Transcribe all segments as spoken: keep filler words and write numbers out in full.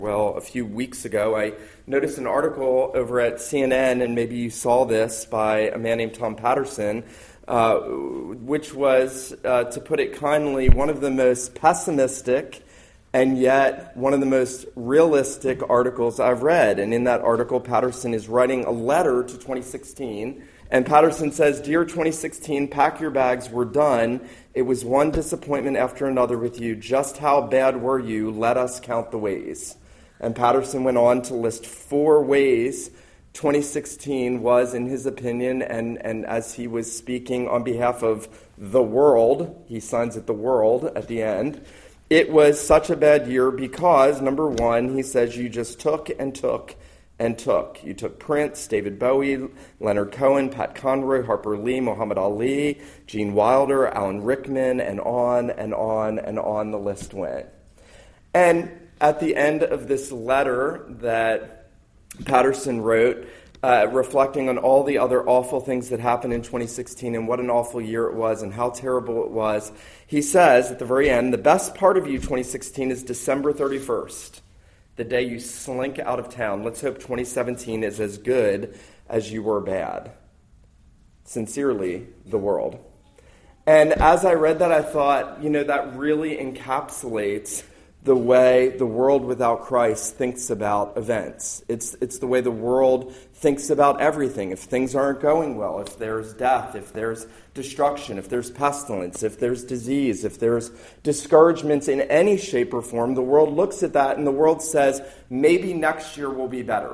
Well, a few weeks ago, I noticed an article over at C N N, and maybe you saw this, by a man named Tom Patterson, uh, which was, uh, to put it kindly, one of the most pessimistic and yet one of the most realistic articles I've read. And in that article, Patterson is writing a letter to twenty sixteen. And Patterson says, "Dear twenty sixteen, pack your bags, we're done. It was one disappointment after another with you. Just how bad were you? Let us count the ways." And Patterson went on to list four ways twenty sixteen was, in his opinion, and, and as he was speaking on behalf of the world, he signs it the world at the end, it was such a bad year because, number one, he says you just took and took and took. You took Prince, David Bowie, Leonard Cohen, Pat Conroy, Harper Lee, Muhammad Ali, Gene Wilder, Alan Rickman, and on and on and on the list went. And at the end of this letter that Patterson wrote, uh, reflecting on all the other awful things that happened in twenty sixteen and what an awful year it was and how terrible it was, he says at the very end, "The best part of you, twenty sixteen, is December thirty-first, the day you slink out of town. Let's hope twenty seventeen is as good as you were bad. Sincerely, the world." And as I read that, I thought, you know, that really encapsulates the way the world without Christ thinks about events. It's it's the way the world thinks about everything. If things aren't going well, if there's death, if there's destruction, if there's pestilence, if there's disease, if there's discouragements in any shape or form, the world looks at that and the world says, maybe next year will be better.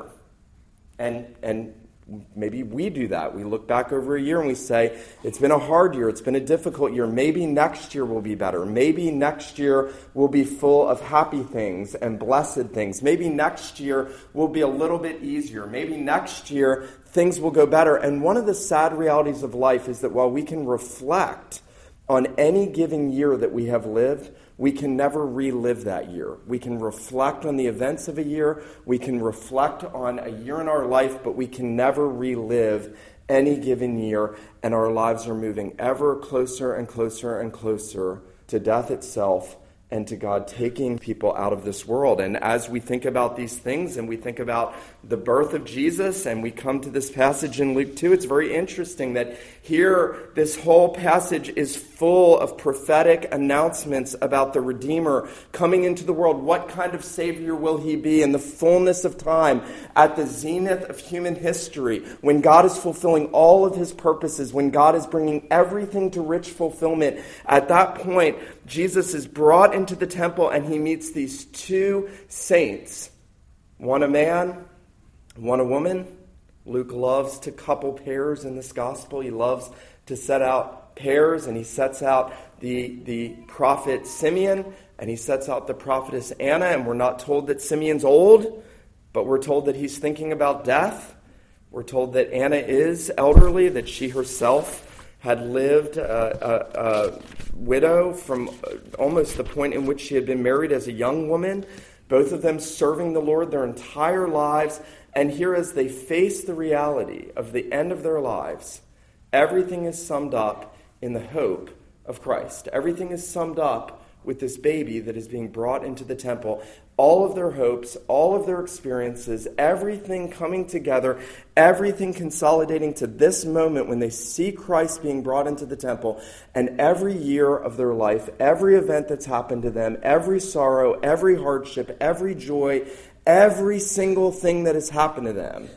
And and maybe we do that. We look back over a year and we say, it's been a hard year, it's been a difficult year. Maybe next year will be better. Maybe next year will be full of happy things and blessed things. Maybe next year will be a little bit easier. Maybe next year things will go better. And one of the sad realities of life is that while we can reflect on any given year that we have lived, we can never relive that year. We can reflect on the events of a year. We can reflect on a year in our life, but we can never relive any given year. And our lives are moving ever closer and closer and closer to death itself and to God taking people out of this world. And as we think about these things and we think about the birth of Jesus and we come to this passage in Luke two, it's very interesting that here this whole passage is full of prophetic announcements about the Redeemer coming into the world. What kind of Savior will he be in the fullness of time, at the zenith of human history, when God is fulfilling all of his purposes, when God is bringing everything to rich fulfillment? At that point, Jesus is brought into the temple and he meets these two saints, one a man, one a woman. Luke loves to couple pairs in this gospel. He loves to set out pairs, and he sets out the, the prophet Simeon and he sets out the prophetess Anna, and we're not told that Simeon's old, but we're told that he's thinking about death. We're told that Anna is elderly, that she herself had lived a, a, a widow from almost the point in which she had been married as a young woman, both of them serving the Lord their entire lives. And here, as they face the reality of the end of their lives, everything is summed up in the hope of Christ. Everything is summed up with this baby that is being brought into the temple. All of their hopes, all of their experiences, everything coming together, everything consolidating to this moment when they see Christ being brought into the temple. And every year of their life, every event that's happened to them, every sorrow, every hardship, every joy, every single thing that has happened to them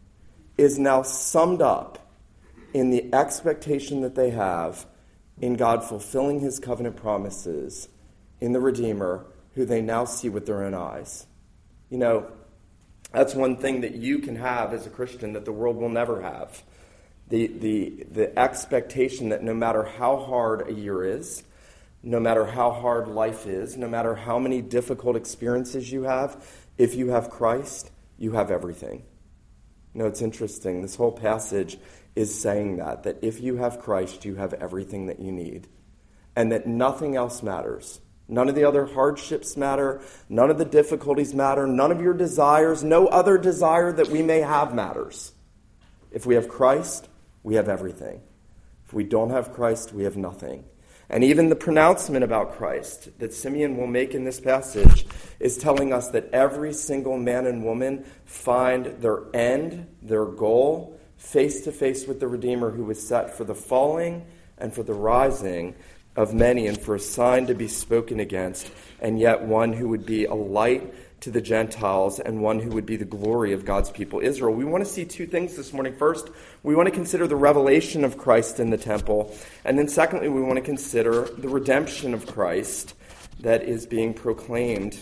is now summed up in the expectation that they have in God fulfilling his covenant promises, in the Redeemer, who they now see with their own eyes. You know, that's one thing that you can have as a Christian that the world will never have. The, the, the expectation that no matter how hard a year is, no matter how hard life is, no matter how many difficult experiences you have, if you have Christ, you have everything. You know, it's interesting. This whole passage is saying that, that if you have Christ, you have everything that you need. And that nothing else matters. None of the other hardships matter. None of the difficulties matter. None of your desires, no other desire that we may have matters. If we have Christ, we have everything. If we don't have Christ, we have nothing. And even the pronouncement about Christ that Simeon will make in this passage is telling us that every single man and woman find their end, their goal, face to face with the Redeemer who was set for the falling and for the rising of many, and for a sign to be spoken against, and yet one who would be a light to the Gentiles and one who would be the glory of God's people, Israel. We want to see two things this morning. First, we want to consider the revelation of Christ in the temple. And then secondly, we want to consider the redemption of Christ that is being proclaimed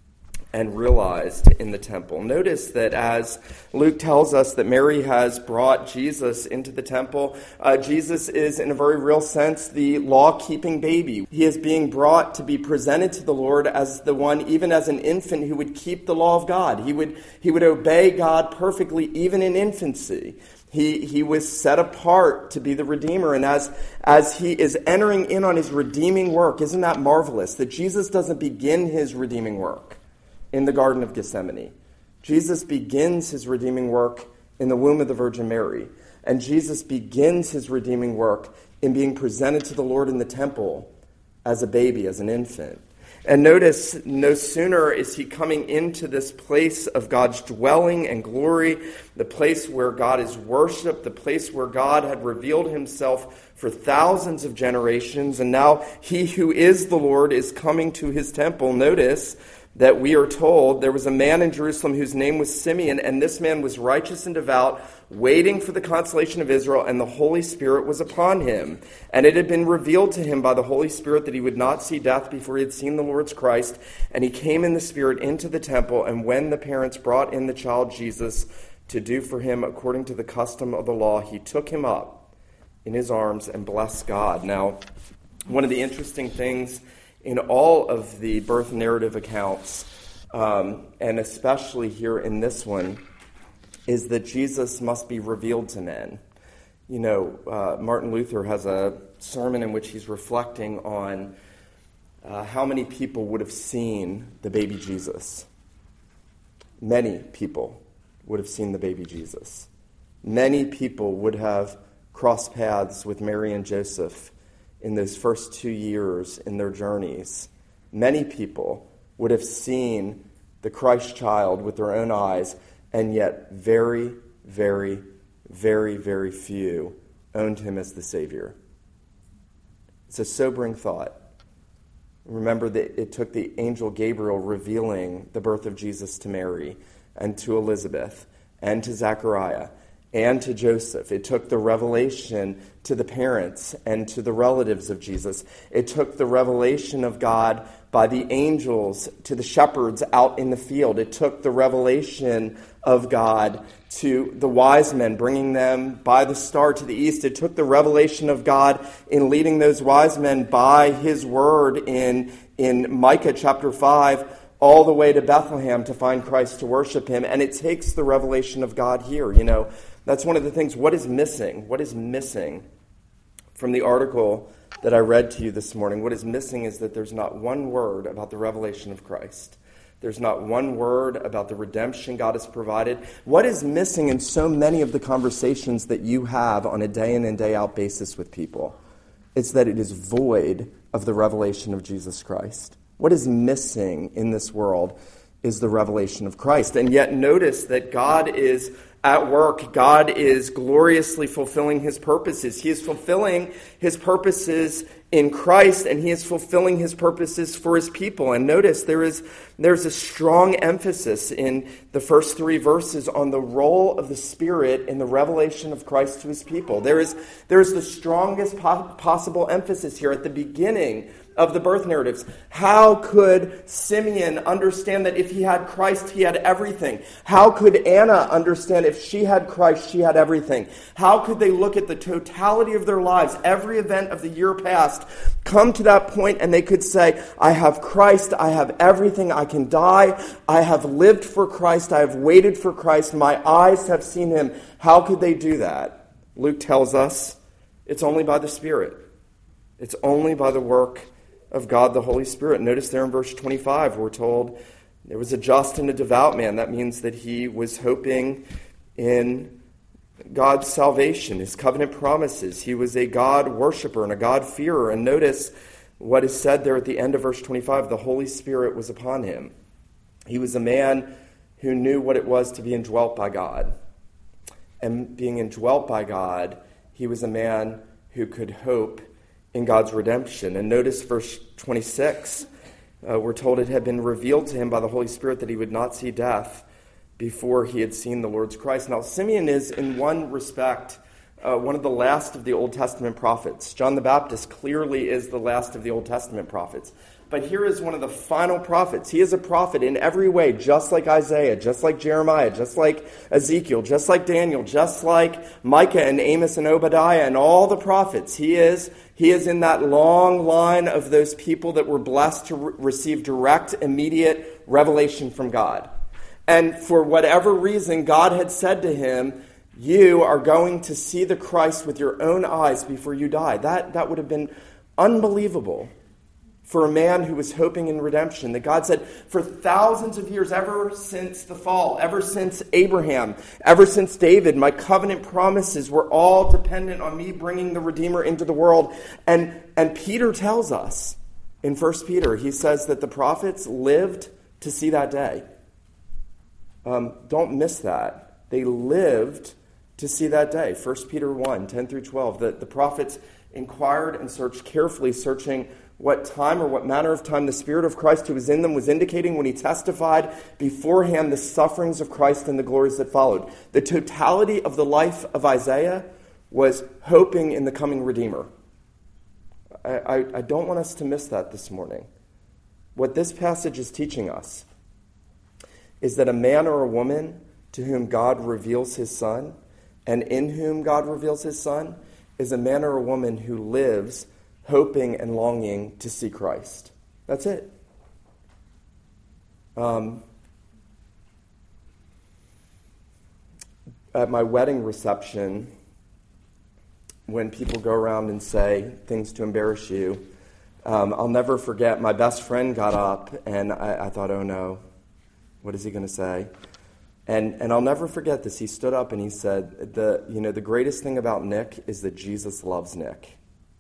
and realized in the temple. Notice that as Luke tells us that Mary has brought Jesus into the temple, uh, Jesus is, in a very real sense, the law-keeping baby. He is being brought to be presented to the Lord as the one, even as an infant, who would keep the law of God. He would, he would obey God perfectly, even in infancy. He, he was set apart to be the Redeemer, and as, as he is entering in on his redeeming work, isn't that marvelous, that Jesus doesn't begin his redeeming work in the Garden of Gethsemane. Jesus begins his redeeming work in the womb of the Virgin Mary. And Jesus begins his redeeming work in being presented to the Lord in the temple as a baby, as an infant. And notice, no sooner is he coming into this place of God's dwelling and glory, the place where God is worshipped, the place where God had revealed himself for thousands of generations, and now he who is the Lord is coming to his temple. Notice that we are told there was a man in Jerusalem whose name was Simeon, and this man was righteous and devout, waiting for the consolation of Israel, and the Holy Spirit was upon him. And it had been revealed to him by the Holy Spirit that he would not see death before he had seen the Lord's Christ. And he came in the Spirit into the temple, and when the parents brought in the child Jesus to do for him according to the custom of the law, he took him up in his arms and blessed God. Now, one of the interesting things in all of the birth narrative accounts, um, and especially here in this one, is that Jesus must be revealed to men. You know, uh, Martin Luther has a sermon in which he's reflecting on uh, how many people would have seen the baby Jesus. Many people would have seen the baby Jesus. Many people would have crossed paths with Mary and Joseph in those first two years in their journeys. Many people would have seen the Christ child with their own eyes, and yet very, very, very, very few owned him as the Savior. It's a sobering thought. Remember that it took the angel Gabriel revealing the birth of Jesus to Mary and to Elizabeth and to Zechariah and to Joseph. It took the revelation to the parents and to the relatives of Jesus. It took the revelation of God by the angels to the shepherds out in the field. It took the revelation of God to the wise men, bringing them by the star to the east. It took the revelation of God in leading those wise men by his word in, in Micah chapter five, all the way to Bethlehem to find Christ, to worship him. And it takes the revelation of God here. You know, that's one of the things. What is missing? What is missing from the article that I read to you this morning? What is missing is that there's not one word about the revelation of Christ. There's not one word about the redemption God has provided. What is missing in so many of the conversations that you have on a day in and day out basis with people? It's that it is void of the revelation of Jesus Christ. What is missing in this world is the revelation of Christ. And yet notice that God is at work. God is gloriously fulfilling his purposes. He is fulfilling his purposes in Christ, and he is fulfilling his purposes for his people. And notice there is there's a strong emphasis in the first three verses on the role of the Spirit in the revelation of Christ to his people. There is there is the strongest po- possible emphasis here at the beginning of the birth narratives. How could Simeon understand that if he had Christ, he had everything? How could Anna understand if she had Christ, she had everything? How could they look at the totality of their lives, every event of the year past, come to that point and they could say, I have Christ, I have everything, I can die, I have lived for Christ, I have waited for Christ, my eyes have seen him. How could they do that? Luke tells us it's only by the Spirit. It's only by the work of God the Holy Spirit. Notice there in verse twenty-five, we're told there was a just and a devout man. That means that he was hoping in God's salvation, his covenant promises. He was a God worshiper and a God fearer. And notice what is said there at the end of verse twenty-five, the Holy Spirit was upon him. He was a man who knew what it was to be indwelt by God. And being indwelt by God, he was a man who could hope in God's redemption. And notice verse twenty-six, uh, we're told it had been revealed to him by the Holy Spirit that he would not see death before he had seen the Lord's Christ. Now, Simeon is, in one respect, uh, one of the last of the Old Testament prophets. John the Baptist clearly is the last of the Old Testament prophets. But here is one of the final prophets. He is a prophet in every way, just like Isaiah, just like Jeremiah, just like Ezekiel, just like Daniel, just like Micah and Amos and Obadiah and all the prophets. He is, he is in that long line of those people that were blessed to re- receive direct, immediate revelation from God. And for whatever reason, God had said to him, you are going to see the Christ with your own eyes before you die. That, that would have been unbelievable for a man who was hoping in redemption. That God said, for thousands of years, ever since the fall, ever since Abraham, ever since David, my covenant promises were all dependent on me bringing the Redeemer into the world. And, and Peter tells us in First Peter, he says that the prophets lived to see that day. Um, don't miss that. They lived to see that day. First Peter one, ten through twelve. The, the prophets inquired and searched carefully, searching what time or what manner of time the Spirit of Christ who was in them was indicating when he testified beforehand the sufferings of Christ and the glories that followed. The totality of the life of Isaiah was hoping in the coming Redeemer. I, I, I don't want us to miss that this morning. What this passage is teaching us is that a man or a woman to whom God reveals his Son, and in whom God reveals his Son, is a man or a woman who lives hoping and longing to see Christ. That's it. Um, at my wedding reception, when people go around and say things to embarrass you, um, I'll never forget my best friend got up, and I, I thought, oh no, what is he going to say? And and I'll never forget this. He stood up and he said, "The you know the greatest thing about Nick is that Jesus loves Nick.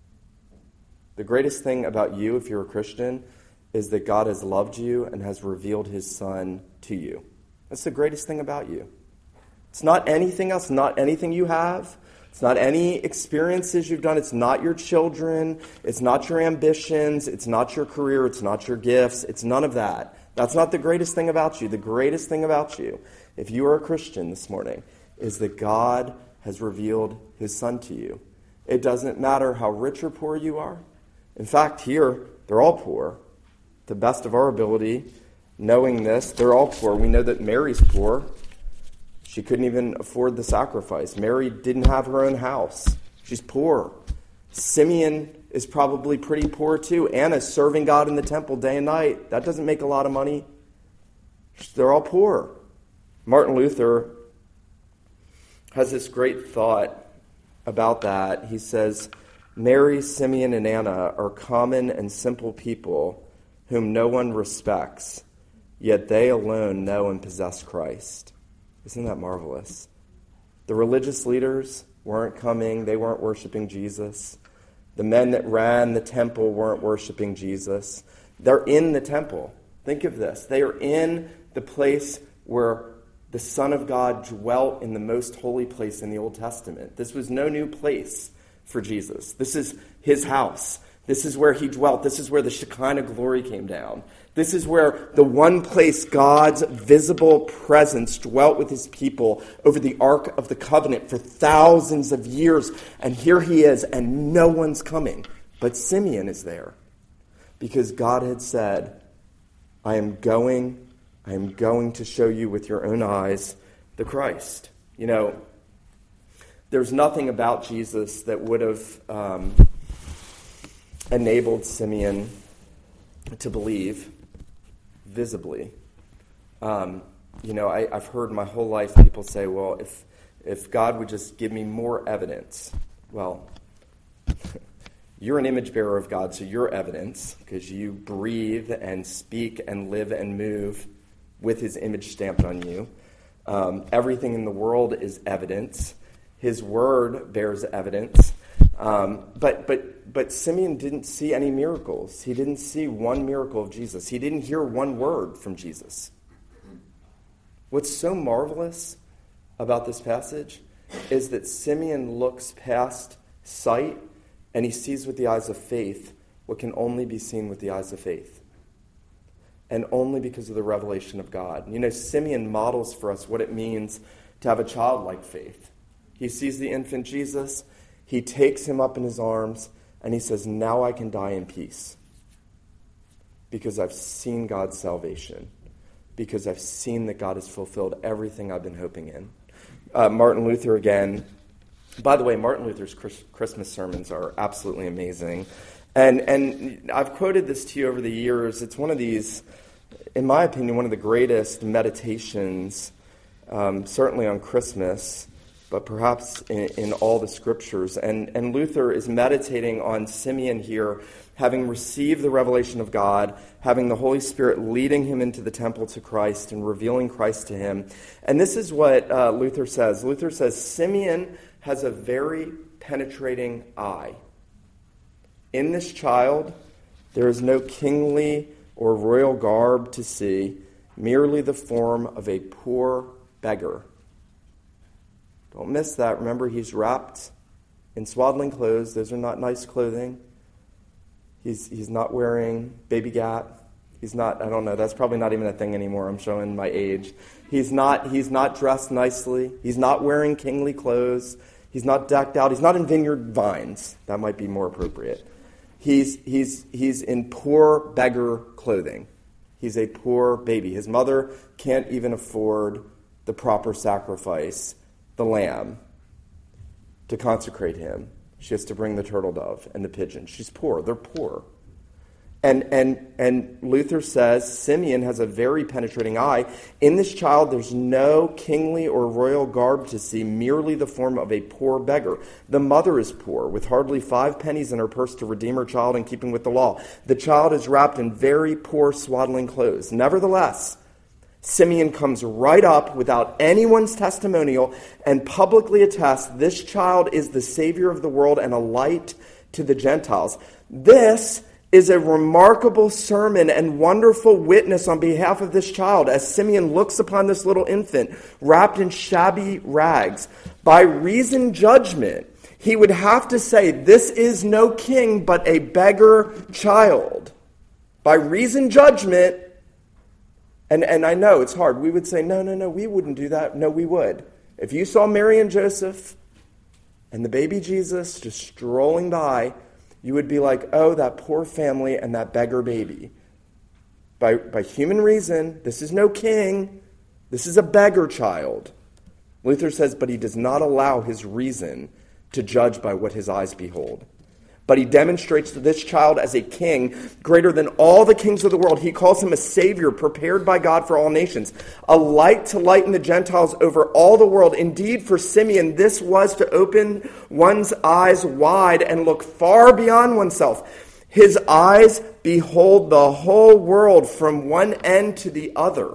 The greatest thing about you, if you're a Christian, is that God has loved you and has revealed his Son to you. That's the greatest thing about you. It's not anything else, not anything you have. It's not any experiences you've done. It's not your children. It's not your ambitions. It's not your career. It's not your gifts. It's none of that. That's not the greatest thing about you. The greatest thing about you, if you are a Christian this morning, is that God has revealed his Son to you. It doesn't matter how rich or poor you are. In fact, here, they're all poor. To the best of our ability, knowing this, they're all poor. We know that Mary's poor. She couldn't even afford the sacrifice. Mary didn't have her own house. She's poor. Simeon is probably pretty poor too. Anna's serving God in the temple day and night. That doesn't make a lot of money. They're all poor. Martin Luther has this great thought about that. He says, Mary, Simeon, and Anna are common and simple people whom no one respects, yet they alone know and possess Christ. Isn't that marvelous? The religious leaders weren't coming. They weren't worshiping Jesus. The men that ran the temple weren't worshiping Jesus. They're in the temple. Think of this. They are in the place where the Son of God dwelt in the most holy place in the Old Testament. This was no new place for Jesus. This is his house. This is where he dwelt. This is where the Shekinah glory came down. This is where the one place God's visible presence dwelt with his people over the Ark of the Covenant for thousands of years. And here he is, and no one's coming. But Simeon is there because God had said, I am going, I am going to show you with your own eyes the Christ. You know, there's nothing about Jesus that would have um, enabled Simeon to believe visibly. Um, you know, I, I've heard my whole life people say, well, if if God would just give me more evidence. Well, you're an image bearer of God, so you're evidence because you breathe and speak and live and move with his image stamped on you. Um, everything in the world is evidence. His word bears evidence. Um, but but but Simeon didn't see any miracles. He didn't see one miracle of Jesus. He didn't hear one word from Jesus. What's so marvelous about this passage is that Simeon looks past sight and he sees with the eyes of faith what can only be seen with the eyes of faith. And only because of the revelation of God. You know, Simeon models for us what it means to have a childlike faith. He sees the infant Jesus, he takes him up in his arms, and he says, now I can die in peace. Because I've seen God's salvation. Because I've seen that God has fulfilled everything I've been hoping in. Uh, Martin Luther again. By the way, Martin Luther's Chris- Christmas sermons are absolutely amazing. And and I've quoted this to you over the years. It's one of these, in my opinion, one of the greatest meditations, um, certainly on Christmas, but perhaps in, in all the scriptures. And, and Luther is meditating on Simeon here, having received the revelation of God, having the Holy Spirit leading him into the temple to Christ and revealing Christ to him. And this is what uh, Luther says. Luther says, Simeon has a very penetrating eye. In this child, there is no kingly or royal garb to see, merely the form of a poor beggar. Don't miss that. Remember, he's wrapped in swaddling clothes. Those are not nice clothing. He's he's not wearing baby Gap. He's not, I don't know, that's probably not even a thing anymore. I'm showing my age. He's not he's not dressed nicely. He's not wearing kingly clothes. He's not decked out. He's not in vineyard vines. That might be more appropriate. He's he's he's in poor beggar clothing. He's a poor baby. His mother can't even afford the proper sacrifice, the lamb, to consecrate him. She has to bring the turtle dove and the pigeon. She's poor. They're poor. And and and Luther says Simeon has a very penetrating eye. In this child, there's no kingly or royal garb to see, merely the form of a poor beggar. The mother is poor, with hardly five pennies in her purse to redeem her child in keeping with the law. The child is wrapped in very poor swaddling clothes. Nevertheless, Simeon comes right up without anyone's testimonial and publicly attests this child is the Savior of the world and a light to the Gentiles. This is a remarkable sermon and wonderful witness on behalf of this child as Simeon looks upon this little infant wrapped in shabby rags. By reasoned judgment, he would have to say, this is no king but a beggar child. By reasoned judgment, and, and I know it's hard, we would say, no, no, no, we wouldn't do that. No, we would. If you saw Mary and Joseph and the baby Jesus just strolling by, you would be like, oh, that poor family and that beggar baby. By, by human reason, this is no king. This is a beggar child. Luther says, but he does not allow his reason to judge by what his eyes behold. But he demonstrates this child as a king greater than all the kings of the world. He calls him a Savior prepared by God for all nations, a light to lighten the Gentiles over all the world. Indeed, for Simeon, this was to open one's eyes wide and look far beyond oneself. His eyes behold the whole world from one end to the other.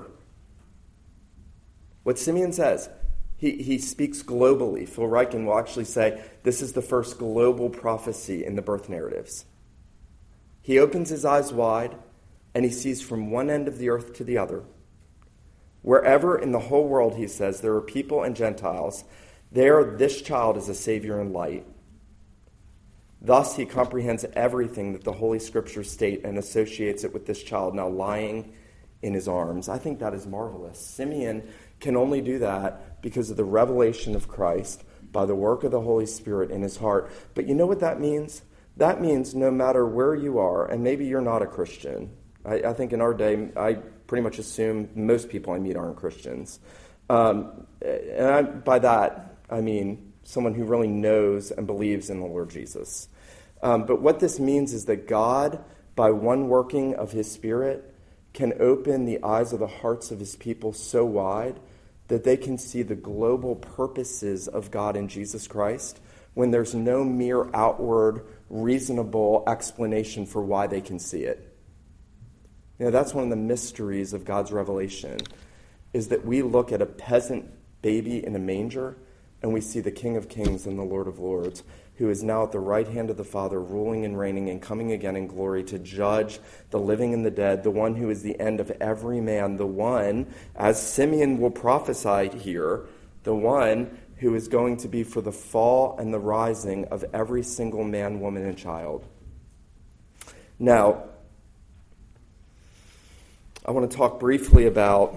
What Simeon says, He he speaks globally. Phil Ryken will actually say this is the first global prophecy in the birth narratives. He opens his eyes wide and he sees from one end of the earth to the other. Wherever in the whole world, he says, there are people and Gentiles, there this child is a Savior and light. Thus he comprehends everything that the Holy Scriptures state and associates it with this child now lying in his arms. I think that is marvelous. Simeon can only do that because of the revelation of Christ by the work of the Holy Spirit in his heart. But you know what that means? That means no matter where you are, and maybe you're not a Christian. I, I think in our day, I pretty much assume most people I meet aren't Christians. Um, and I, by that, I mean someone who really knows and believes in the Lord Jesus. Um, but what this means is that God, by one working of his Spirit, can open the eyes of the hearts of his people so wide that they can see the global purposes of God in Jesus Christ when there's no mere outward, reasonable explanation for why they can see it. You know, that's one of the mysteries of God's revelation, is that we look at a peasant baby in a manger and we see the King of Kings and the Lord of Lords, who is now at the right hand of the Father, ruling and reigning and coming again in glory to judge the living and the dead, the one who is the end of every man, the one, as Simeon will prophesy here, the one who is going to be for the fall and the rising of every single man, woman, and child. Now, I want to talk briefly about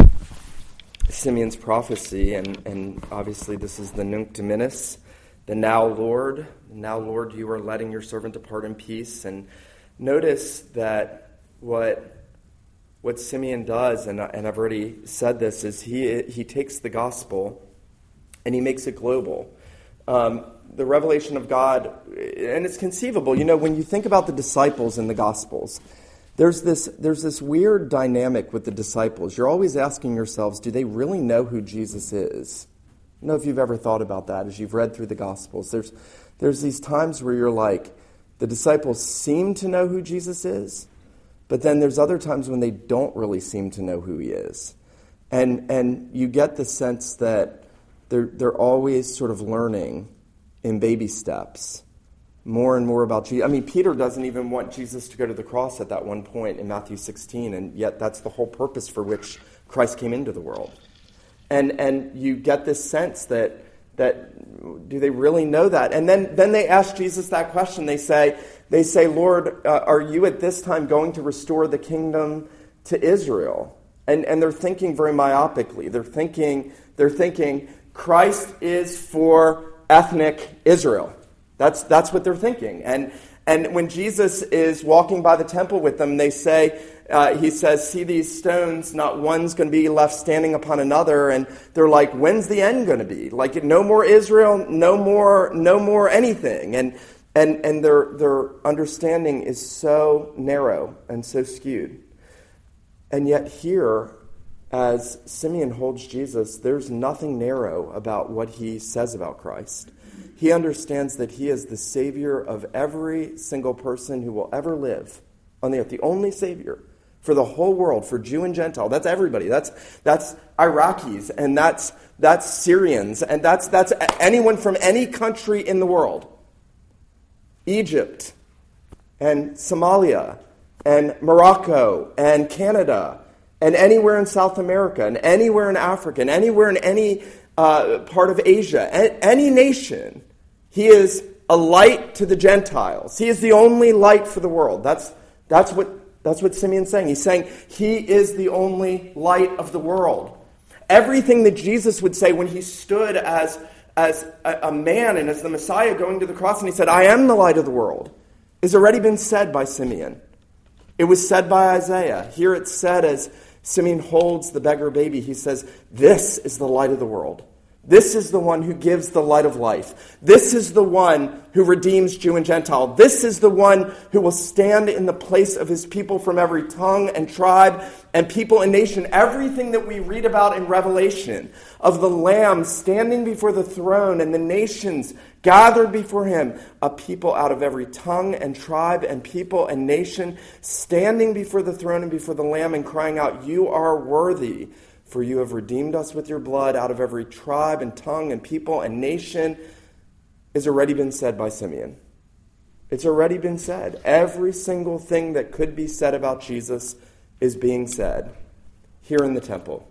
Simeon's prophecy, and, and obviously this is the Nunc Dimittis, the now Lord, now Lord, you are letting your servant depart in peace. And notice that what what Simeon does, and, and I've already said this, is he he takes the gospel and he makes it global. Um, the revelation of God, and it's conceivable. You know, when you think about the disciples in the Gospels, there's this there's this weird dynamic with the disciples. You're always asking yourselves, do they really know who Jesus is? I don't know if you've ever thought about that as you've read through the Gospels. There's there's these times where you're like, the disciples seem to know who Jesus is, but then there's other times when they don't really seem to know who he is. And and you get the sense that they're they're always sort of learning in baby steps more and more about Jesus. I mean, Peter doesn't even want Jesus to go to the cross at that one point in Matthew sixteen, and yet that's the whole purpose for which Christ came into the world. And and you get this sense that that do they really know that? And then then they ask Jesus that question. They say they say, Lord, uh, are you at this time going to restore the kingdom to Israel? And and they're thinking very myopically. They're thinking they're thinking Christ is for ethnic Israel. That's that's what they're thinking. And and when Jesus is walking by the temple with them, they say. Uh, he says, see these stones, not one's going to be left standing upon another. And they're like, when's the end going to be? Like, no more Israel, no more, no more anything. And and and their their understanding is so narrow and so skewed. And yet here, as Simeon holds Jesus, there's nothing narrow about what he says about Christ. He understands that he is the Savior of every single person who will ever live on the earth, the only Savior. For the whole world, for Jew and Gentile. That's everybody. That's that's Iraqis, and that's that's Syrians, and that's that's anyone from any country in the world. Egypt, and Somalia, and Morocco, and Canada, and anywhere in South America, and anywhere in Africa, and anywhere in any uh, part of Asia, any nation. He is a light to the Gentiles. He is the only light for the world. That's that's what. That's what Simeon's saying. He's saying he is the only light of the world. Everything that Jesus would say when he stood as, as a, a man and as the Messiah going to the cross and he said, I am the light of the world, has already been said by Simeon. It was said by Isaiah. Here it's said as Simeon holds the beggar baby. He says, this is the light of the world. This is the one who gives the light of life. This is the one who redeems Jew and Gentile. This is the one who will stand in the place of his people from every tongue and tribe and people and nation. Everything that we read about in Revelation of the Lamb standing before the throne and the nations gathered before him, a people out of every tongue and tribe and people and nation standing before the throne and before the Lamb and crying out, you are worthy. For you have redeemed us with your blood out of every tribe and tongue and people and nation, has already been said by Simeon. It's already been said. Every single thing that could be said about Jesus is being said here in the temple.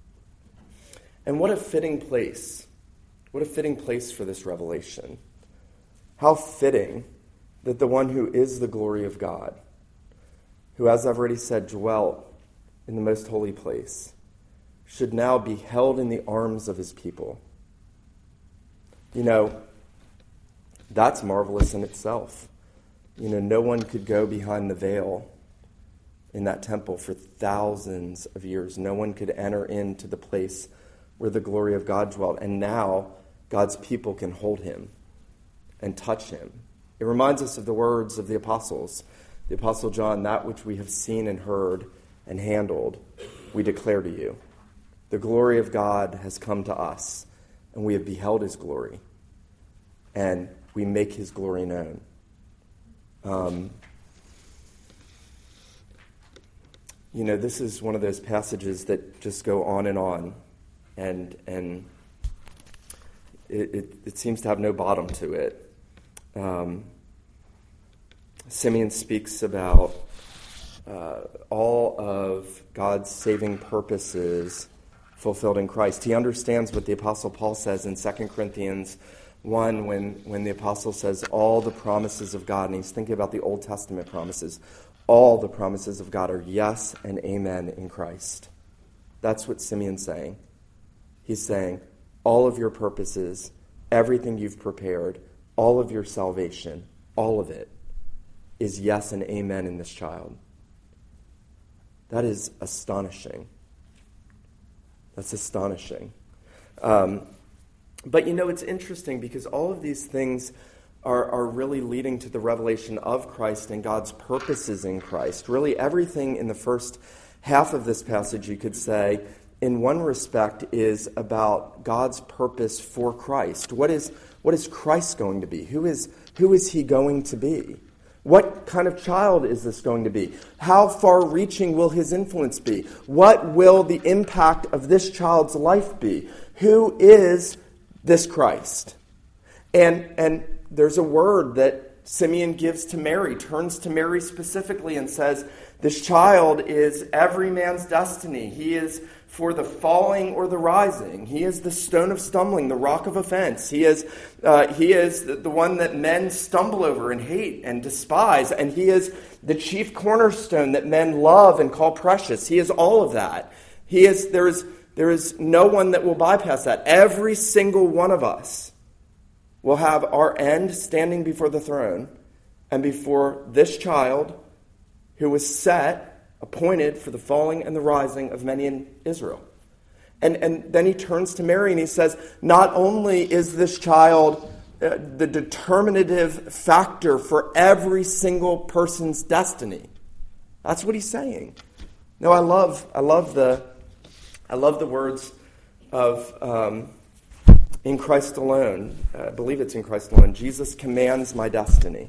And what a fitting place. What a fitting place for this revelation. How fitting that the one who is the glory of God, who, as I've already said, dwelt in the most holy place, should now be held in the arms of his people. You know, that's marvelous in itself. You know, no one could go behind the veil in that temple for thousands of years. No one could enter into the place where the glory of God dwelt. And now God's people can hold him and touch him. It reminds us of the words of the apostles. The Apostle John, that which we have seen and heard and handled, we declare to you. The glory of God has come to us, and we have beheld his glory, and we make his glory known. Um, you know, this is one of those passages that just go on and on, and and it, it, it seems to have no bottom to it. Um, Simeon speaks about uh, all of God's saving purposes fulfilled in Christ. He understands what the Apostle Paul says in Second Corinthians one when, when the Apostle says all the promises of God, and he's thinking about the Old Testament promises. All the promises of God are yes and amen in Christ. That's what Simeon's saying. He's saying all of your purposes, everything you've prepared, all of your salvation, all of it is yes and amen in this child. That is astonishing. That's astonishing. Um, but you know, it's interesting because all of these things are, are really leading to the revelation of Christ and God's purposes in Christ. Really, everything in the first half of this passage, you could say, in one respect, is about God's purpose for Christ. What is what is Christ going to be? Who is who is he going to be? What kind of child is this going to be? How far-reaching will his influence be? What will the impact of this child's life be? Who is this Christ? And and there's a word that Simeon gives to Mary, turns to Mary specifically and says, this child is every man's destiny. He is for the falling or the rising. He is the stone of stumbling, the rock of offense. He is uh, he is the, the one that men stumble over and hate and despise. And he is the chief cornerstone that men love and call precious. He is all of that. He is there is there is no one that will bypass that. Every single one of us will have our end standing before the throne and before this child who was set, appointed for the falling and the rising of many in Israel. And, and then he turns to Mary and he says, not only is this child uh, the determinative factor for every single person's destiny. That's what he's saying. No, I love, I love the, I love the words of um, in Christ alone. I believe it's in Christ alone. Jesus commands my destiny.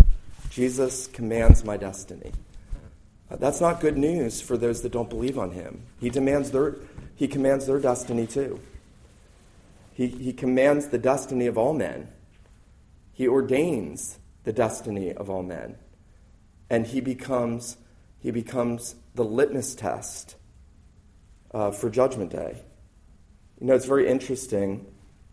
Jesus commands my destiny. That's not good news for those that don't believe on him. He demands their, he commands their destiny too. He, he commands the destiny of all men. He ordains the destiny of all men. And he becomes, he becomes the litmus test uh, for Judgment Day. You know, it's very interesting.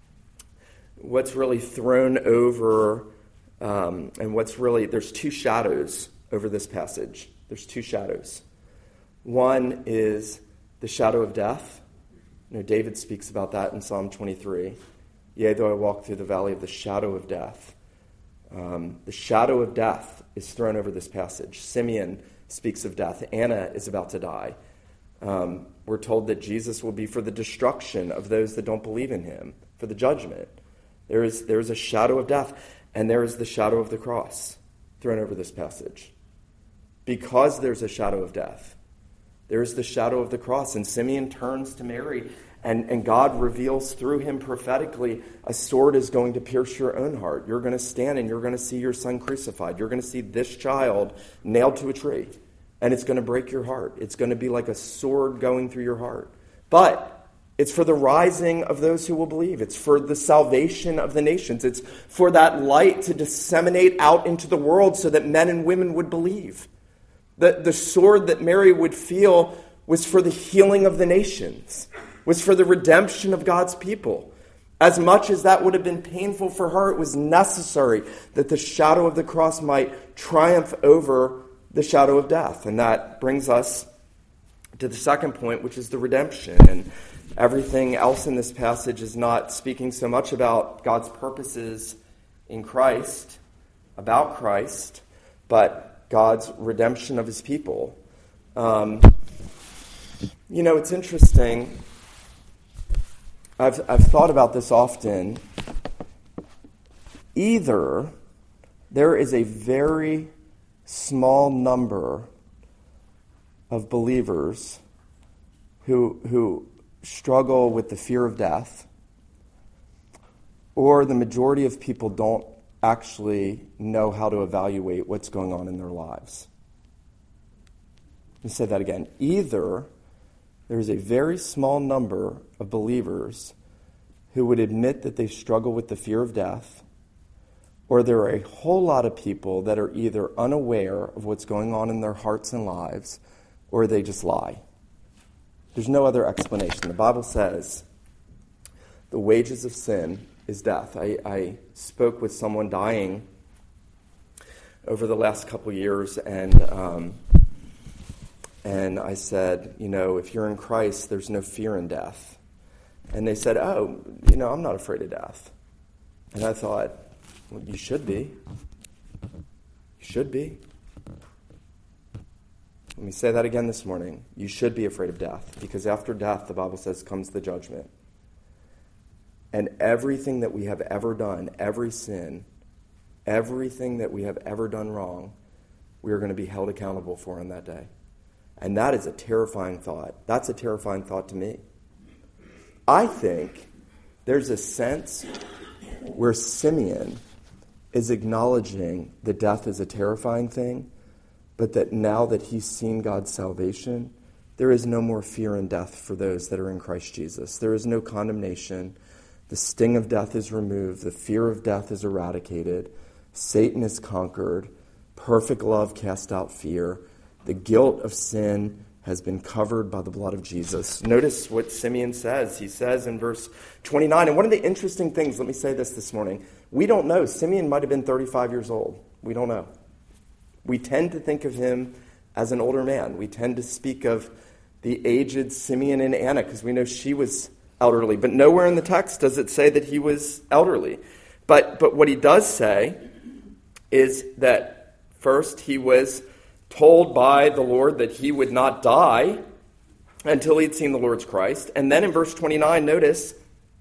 What's really thrown over, um, and what's really, there's two shadows over this passage. There's two shadows. One is the shadow of death. You know, David speaks about that in Psalm twenty-three. Yea, though I walk through the valley of the shadow of death. Um, the shadow of death is thrown over this passage. Simeon speaks of death. Anna is about to die. Um, we're told that Jesus will be for the destruction of those that don't believe in him, for the judgment. There is, there is a shadow of death, and there is the shadow of the cross thrown over this passage. Because there's a shadow of death, there's the shadow of the cross. And Simeon turns to Mary, and, and God reveals through him prophetically, a sword is going to pierce your own heart. You're going to stand and you're going to see your son crucified. You're going to see this child nailed to a tree, and it's going to break your heart. It's going to be like a sword going through your heart. But it's for the rising of those who will believe. It's for the salvation of the nations. It's for that light to disseminate out into the world so that men and women would believe. The, the sword that Mary would feel was for the healing of the nations, was for the redemption of God's people. As much as that would have been painful for her, it was necessary that the shadow of the cross might triumph over the shadow of death. And that brings us to the second point, which is the redemption. And everything else in this passage is not speaking so much about God's purposes in Christ, about Christ, but God's redemption of his people. Um, you know, it's interesting. I've, I've thought about this often. Either there is a very small number of believers who, who struggle with the fear of death, or the majority of people don't actually know how to evaluate what's going on in their lives. Let me say that again. Either there is a very small number of believers who would admit that they struggle with the fear of death, or there are a whole lot of people that are either unaware of what's going on in their hearts and lives, or they just lie. There's no other explanation. The Bible says the wages of sin is death. I, I spoke with someone dying over the last couple years, and um, and I said, you know, if you're in Christ, there's no fear in death. And they said, oh, you know, I'm not afraid of death. And I thought, well, you should be. You should be. Let me say that again this morning. You should be afraid of death, because after death, the Bible says, comes the judgment. And everything that we have ever done, every sin, everything that we have ever done wrong, we are going to be held accountable for on that day. And that is a terrifying thought. That's a terrifying thought to me. I think there's a sense where Simeon is acknowledging that death is a terrifying thing, but that now that he's seen God's salvation, there is no more fear in death for those that are in Christ Jesus. There is no condemnation. The sting of death is removed. The fear of death is eradicated. Satan is conquered. Perfect love casts out fear. The guilt of sin has been covered by the blood of Jesus. Notice what Simeon says. He says in verse twenty-nine, and one of the interesting things, let me say this this morning, we don't know. Simeon might have been thirty-five years old. We don't know. We tend to think of him as an older man. We tend to speak of the aged Simeon and Anna because we know she was elderly. But nowhere in the text does it say that he was elderly. But, but what he does say is that first he was told by the Lord that he would not die until he'd seen the Lord's Christ. And then in verse twenty-nine, notice,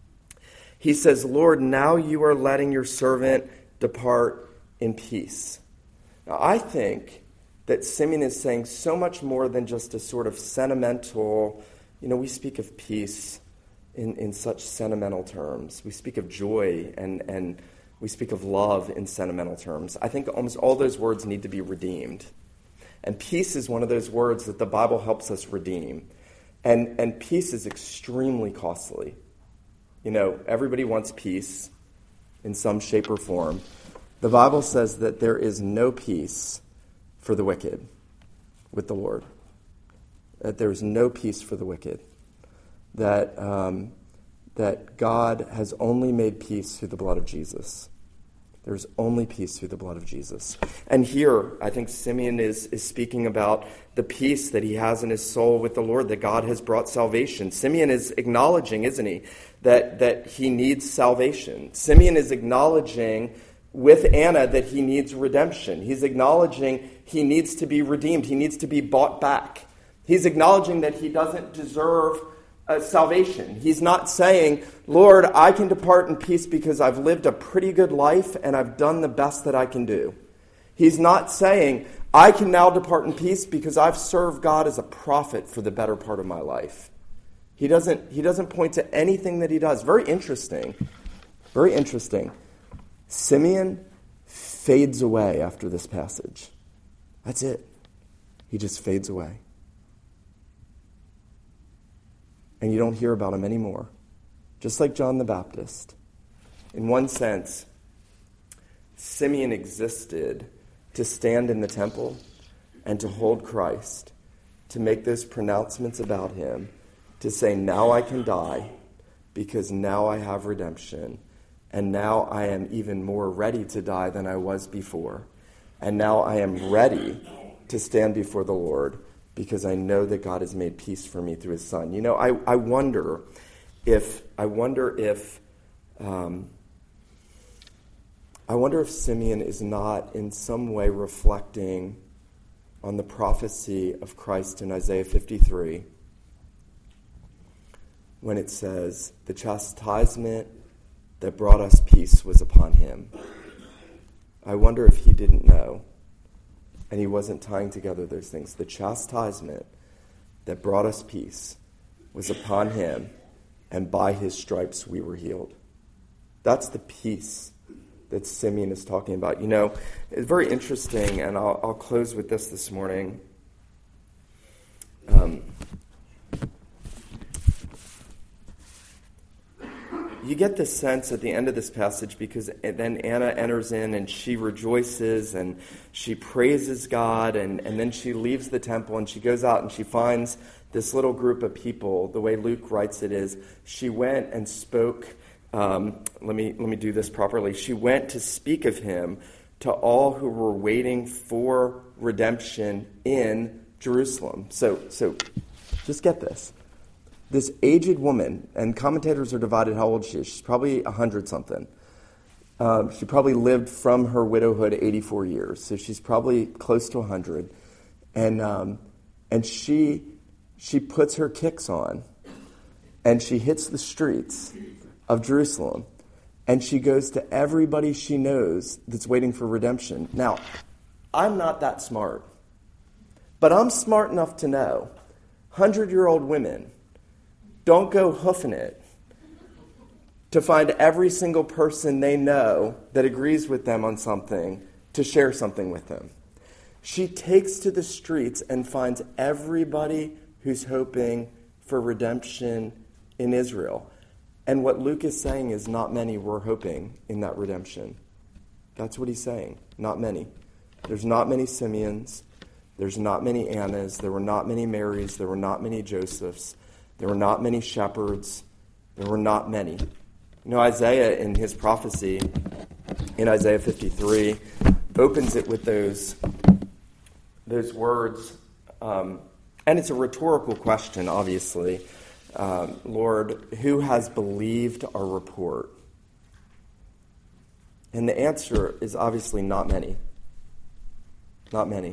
he says, Lord, now you are letting your servant depart in peace. Now, I think that Simeon is saying so much more than just a sort of sentimental, you know, we speak of peace in, in such sentimental terms. We speak of joy and, and we speak of love in sentimental terms. I think almost all those words need to be redeemed. And peace is one of those words that the Bible helps us redeem. And, and peace is extremely costly. You know, everybody wants peace in some shape or form. The Bible says that there is no peace for the wicked with the Lord. That there is no peace for the wicked. That, um, that God has only made peace through the blood of Jesus. There's only peace through the blood of Jesus. And here, I think Simeon is, is speaking about the peace that he has in his soul with the Lord, that God has brought salvation. Simeon is acknowledging, isn't he, that, that he needs salvation. Simeon is acknowledging with Anna that he needs redemption. He's acknowledging he needs to be redeemed. He needs to be bought back. He's acknowledging that he doesn't deserve Uh, salvation. He's not saying, Lord, I can depart in peace because I've lived a pretty good life and I've done the best that I can do. He's not saying, I can now depart in peace because I've served God as a prophet for the better part of my life. He doesn't, he doesn't point to anything that he does. Very interesting. Very interesting. Simeon fades away after this passage. That's it. He just fades away. And you don't hear about him anymore. Just like John the Baptist. In one sense, Simeon existed to stand in the temple and to hold Christ, to make those pronouncements about him, to say, now I can die because now I have redemption, and now I am even more ready to die than I was before. And now I am ready to stand before the Lord because I know that God has made peace for me through his Son. You know, I, I wonder if I wonder if um, I wonder if Simeon is not in some way reflecting on the prophecy of Christ in Isaiah fifty-three, when it says, the chastisement that brought us peace was upon him. I wonder if he didn't know. And he wasn't tying together those things. The chastisement that brought us peace was upon him, and by his stripes we were healed. That's the peace that Simeon is talking about. You know, it's very interesting, and I'll, I'll close with this this morning. Um, you get this sense at the end of this passage, because then Anna enters in and she rejoices and she praises God, and, and then she leaves the temple and she goes out and she finds this little group of people. The way Luke writes it is, she went and spoke, um, let me let me do this properly, she went to speak of him to all who were waiting for redemption in Jerusalem. So, so just get this. This aged woman, and commentators are divided how old she is. She's probably a hundred something. Um, she probably lived from her widowhood eighty-four years, so she's probably close to a hundred. And um, and she she puts her kicks on, and she hits the streets of Jerusalem, and she goes to everybody she knows that's waiting for redemption. Now, I'm not that smart, but I'm smart enough to know hundred-year-old women don't go hoofing it to find every single person they know that agrees with them on something to share something with them. She takes to the streets and finds everybody who's hoping for redemption in Israel. And what Luke is saying is not many were hoping in that redemption. That's what he's saying. Not many. There's not many Simeons. There's not many Annas. There were not many Marys. There were not many Josephs. There were not many shepherds. There were not many. You know, Isaiah in his prophecy, in Isaiah fifty-three, opens it with those, those words. Um, and it's a rhetorical question, obviously. Um, Lord, who has believed our report? And the answer is obviously not many. Not many.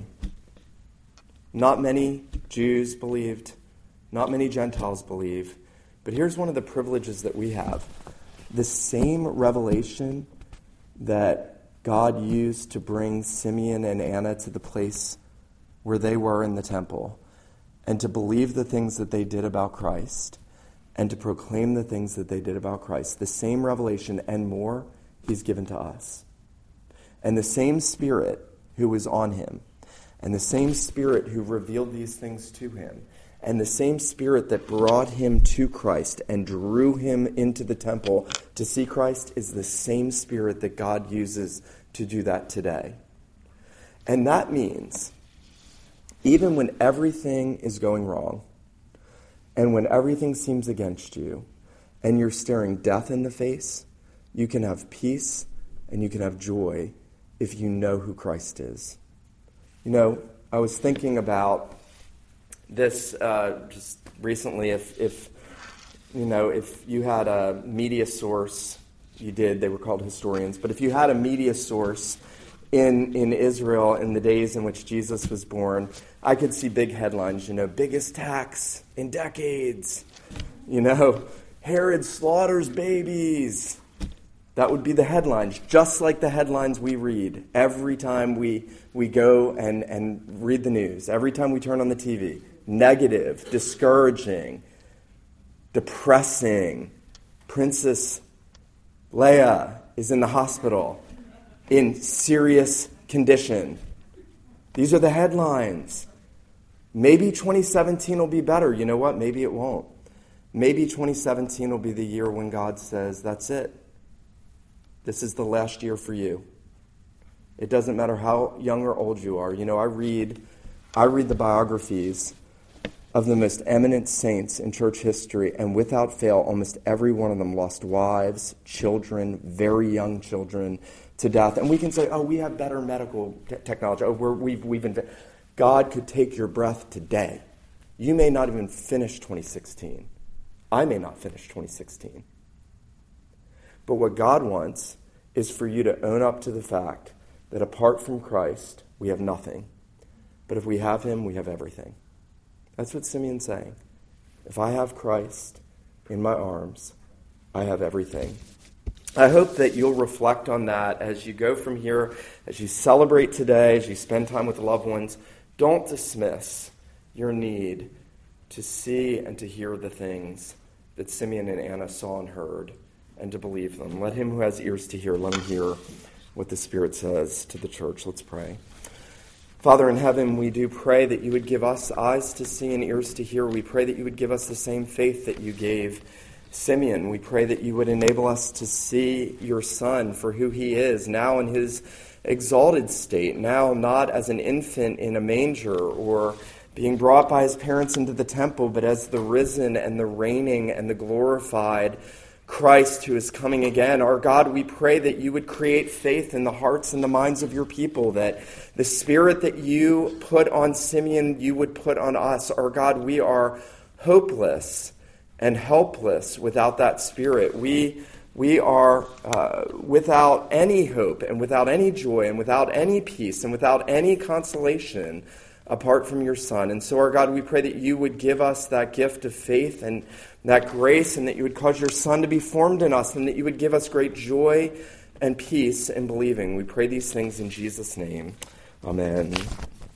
Not many Jews believed. Not many Gentiles believe. But here's one of the privileges that we have. The same revelation that God used to bring Simeon and Anna to the place where they were in the temple, and to believe the things that they did about Christ, and to proclaim the things that they did about Christ, the same revelation and more he's given to us. And the same Spirit who was on him, and the same Spirit who revealed these things to him, and the same Spirit that brought him to Christ and drew him into the temple to see Christ is the same Spirit that God uses to do that today. And that means even when everything is going wrong, and when everything seems against you, and you're staring death in the face, you can have peace and you can have joy if you know who Christ is. You know, I was thinking about this uh, just recently. If, if you know, if you had a media source, you did. They were called historians. But if you had a media source in in Israel in the days in which Jesus was born, I could see big headlines. You know, biggest tax in decades. You know, Herod slaughters babies. That would be the headlines, just like the headlines we read every time we we go and, and read the news, every time we turn on the T V. Negative, discouraging, depressing. Princess Leia is in the hospital in serious condition. These are the headlines. Maybe twenty seventeen will be better. You know what? Maybe it won't. Maybe twenty seventeen will be the year when God says, that's it. This is the last year for you. It doesn't matter how young or old you are. You know, I read, I read the biographies of the most eminent saints in church history, and without fail, almost every one of them lost wives, children, very young children, to death. And we can say, oh, we have better medical te- technology. Oh, we're, we've we've invented. God could take your breath today. You may not even finish twenty sixteen. I may not finish twenty sixteen. But what God wants is for you to own up to the fact that apart from Christ, we have nothing. But if we have him, we have everything. That's what Simeon's saying. If I have Christ in my arms, I have everything. I hope that you'll reflect on that as you go from here, as you celebrate today, as you spend time with loved ones. Don't dismiss your need to see and to hear the things that Simeon and Anna saw and heard, and to believe them. Let him who has ears to hear, let him hear what the Spirit says to the church. Let's pray. Father in heaven, we do pray that you would give us eyes to see and ears to hear. We pray that you would give us the same faith that you gave Simeon. We pray that you would enable us to see your Son for who he is, now in his exalted state, now not as an infant in a manger or being brought by his parents into the temple, but as the risen and the reigning and the glorified Christ who is coming again. Our God, we pray that you would create faith in the hearts and the minds of your people, that the spirit that you put on Simeon, you would put on us. Our God, we are hopeless and helpless without that spirit. We we are uh, without any hope and without any joy and without any peace and without any consolation apart from your Son. And so, our God, we pray that you would give us that gift of faith and that grace, and that you would cause your Son to be formed in us, and that you would give us great joy and peace in believing. We pray these things in Jesus' name. Amen.